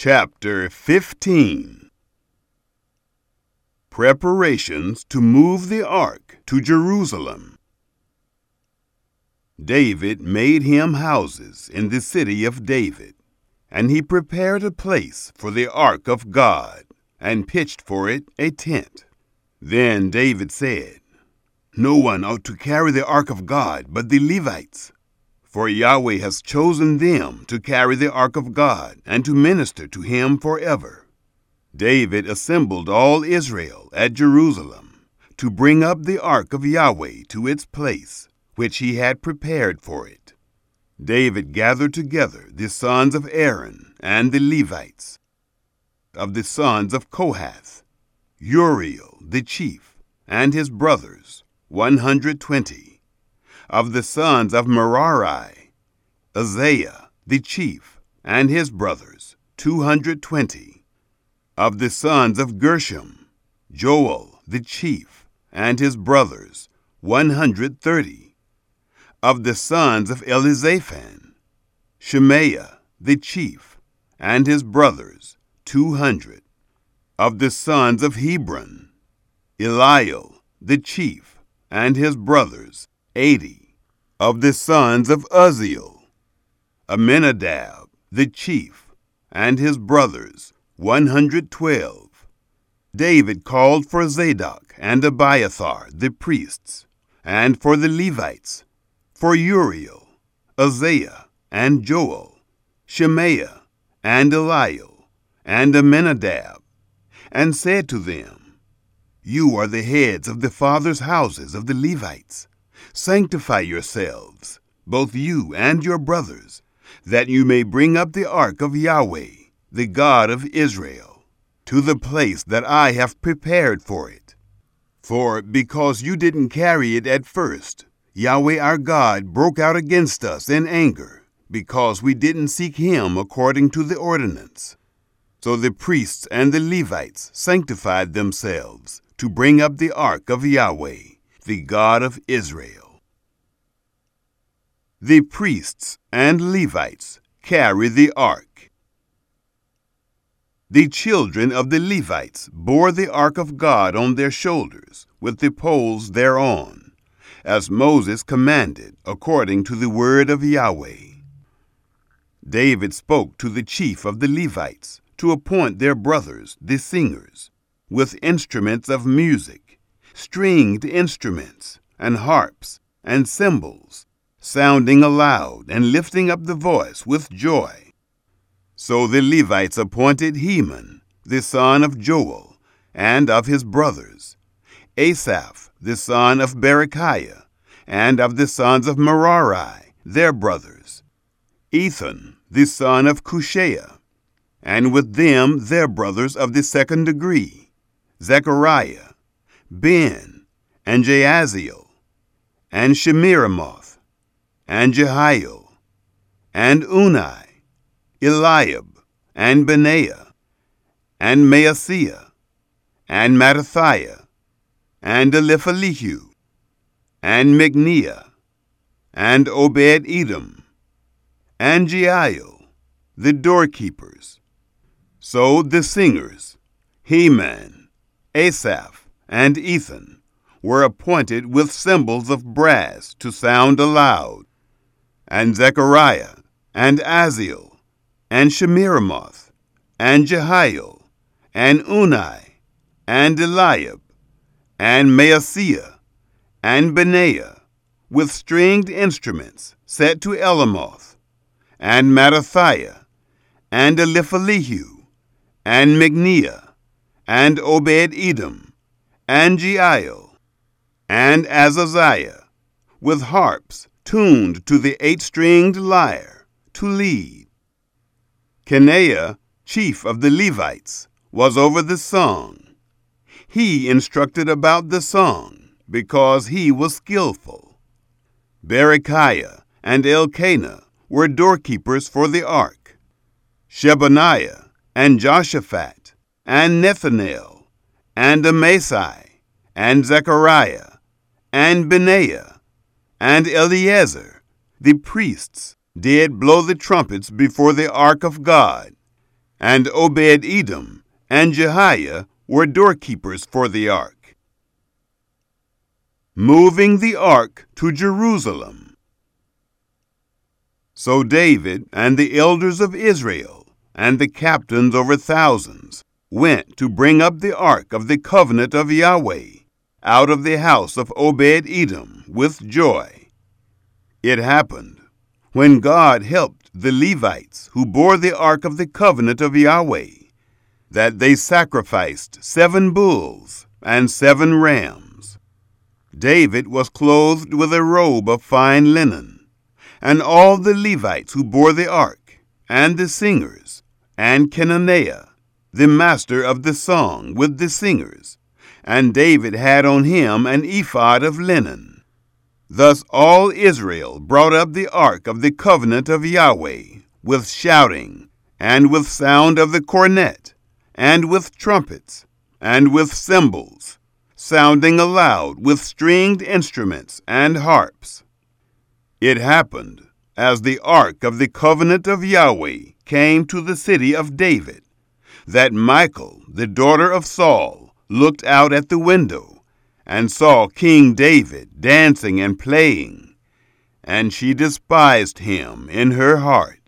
Chapter 15. Preparations to move the ark to Jerusalem. David made him houses in the city of David, and he prepared a place for the ark of God, and pitched for it a tent. Then David said, "No one ought to carry the ark of God but the Levites, for Yahweh has chosen them to carry the ark of God and to minister to him forever." David assembled all Israel at Jerusalem to bring up the ark of Yahweh to its place, which he had prepared for it. David gathered together the sons of Aaron and the Levites. Of the sons of Kohath, Uriel the chief, and his brothers, 120. Of the sons of Merari, Uzziah the chief, and his brothers, 220. Of the sons of Gershom, Joel the chief, and his brothers, 130. Of the sons of Elizaphan, Shemaiah the chief, and his brothers, 200. Of the sons of Hebron, Eliel the chief, and his brothers, 80. Of the sons of Uzziel, Aminadab the chief, and his brothers, 112. David called for Zadok and Abiathar the priests, and for the Levites, for Uriel, Uzziah, and Joel, Shemaiah, and Eliel, and Aminadab, and said to them, "You are the heads of the fathers' houses of the Levites. Sanctify yourselves, both you and your brothers, that you may bring up the ark of Yahweh, the God of Israel, to the place that I have prepared for it. For because you didn't carry it at first, Yahweh our God broke out against us in anger, because we didn't seek him according to the ordinance." So the priests and the Levites sanctified themselves to bring up the ark of Yahweh, the God of Israel. The priests and Levites carry the ark. The children of the Levites bore the ark of God on their shoulders, with the poles thereon, as Moses commanded according to the word of Yahweh. David spoke to the chief of the Levites to appoint their brothers, the singers, with instruments of music, stringed instruments, and harps, and cymbals, sounding aloud and lifting up the voice with joy. So the Levites appointed Heman, the son of Joel, and of his brothers, Asaph, the son of Berechiah, and of the sons of Merari, their brothers, Ethan, the son of Cushaiah, and with them their brothers of the second degree, Zechariah, Ben, and Jaasiel, and Shemiramoth, and Jehiel, and Unai, Eliab, and Benaiah, and Maaseiah, and Mattathiah, and Eliphelehu, and Micniah, and Obed-Edom, and Jeiel, the doorkeepers. So the singers, Heman, Asaph, and Ethan, were appointed with cymbals of brass to sound aloud, and Zechariah, and Aziel, and Shemiramoth, and Jehiel, and Unai, and Eliab, and Maaseiah, and Benaiah, with stringed instruments set to Elamoth, and Mattathiah, and Eliphelehu, and Micniah, and Obed-Edom, and Jeiel, and Azaziah, with harps tuned to the 8-stringed lyre, to lead. Kenaiah, chief of the Levites, was over the song. He instructed about the song, because he was skillful. Berechiah and Elkanah were doorkeepers for the ark. Shebaniah, and Joshaphat, and Nethanel, and Amasai, and Zechariah, and Benaiah, and Eleazar, the priests, did blow the trumpets before the ark of God, and Obed-Edom and Jehiah were doorkeepers for the ark. Moving the ark to Jerusalem. So David and the elders of Israel and the captains over thousands went to bring up the ark of the covenant of Yahweh out of the house of Obed-Edom with joy. It happened, when God helped the Levites who bore the ark of the covenant of Yahweh, that they sacrificed 7 bulls and 7 rams. David was clothed with a robe of fine linen, and all the Levites who bore the ark, and the singers, and Kenaniah, the master of the song, with the singers, and David had on him an ephod of linen. Thus all Israel brought up the ark of the covenant of Yahweh, with shouting, and with sound of the cornet, and with trumpets, and with cymbals, sounding aloud with stringed instruments and harps. It happened, as the ark of the covenant of Yahweh came to the city of David, that Michal, the daughter of Saul, looked out at the window, and saw King David dancing and playing, and she despised him in her heart.